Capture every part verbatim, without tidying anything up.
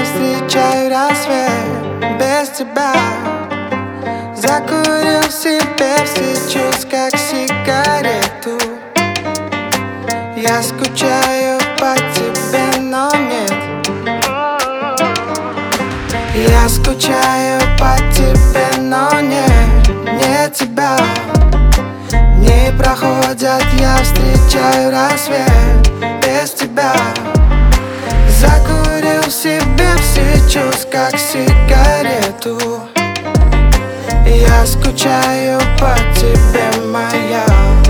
встречаю рассвет без тебя. Закурил себе все чувств, как сигарету. Я скучаю по тебе, но нет. Я скучаю по тебе, но нет, нет тебя. Дни проходят, я встречаю рассвет без тебя. Закурил себе все чувств, как сигарету. Я скучаю по тебе, моя.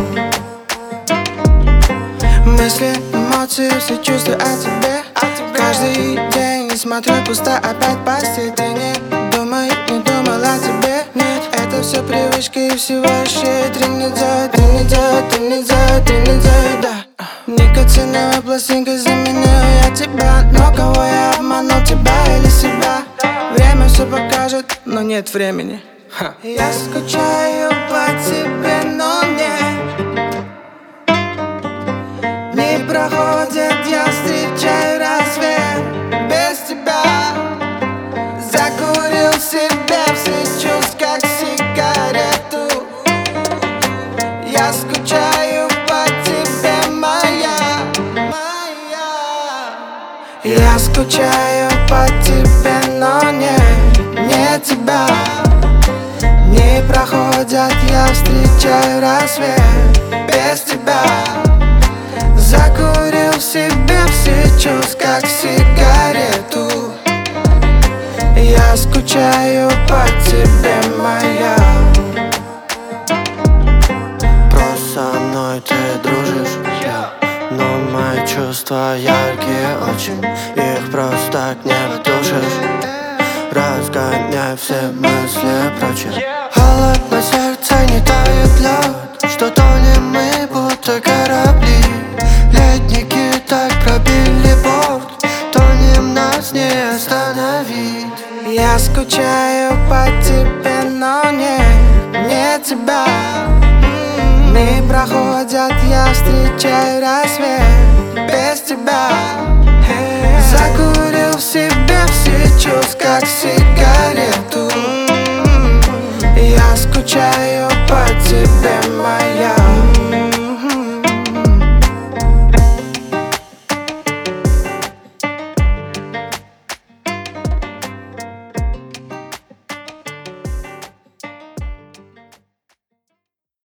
Мысли, эмоции, все чувства о тебе. Каждый день смотрю пусто, опять постель. Ты не думай, не думал о тебе. Нет, это все привычки, всего лишь три недели. Три недели, три недели, три недели, да. Никотиновая пластинка, заменил я тебя. Но кого я обманул, тебя или себя? Время все покажет, но нет времени. Ха. Я скучаю по тебе, но нет. Дни проходят, я встречаю рассвет без тебя. Закурил себе все чувств, как сигарету. Я скучаю по тебе, моя, моя. Я скучаю по тебе, но нет, нет тебя. Дни проходят, я встречаю рассвет без тебя. Закурил себе все чувств, как сигарету. Я скучаю по тебе, моя. Просто со мной ты дружишь, yeah. Но мои чувства яркие очень, их просто так не потушишь. Разгоняй все мысли прочие. Холод на сердце, не тает лед, что тонем мы, будто корабли. Ледники так пробили борт, тонем, нас не остановить. Я скучаю по тебе, но нет, нет тебя. Дни проходят, я встречаю рассвет без тебя. Закурил себе все чувств, как сигарету. Я скучаю по тебе, моя.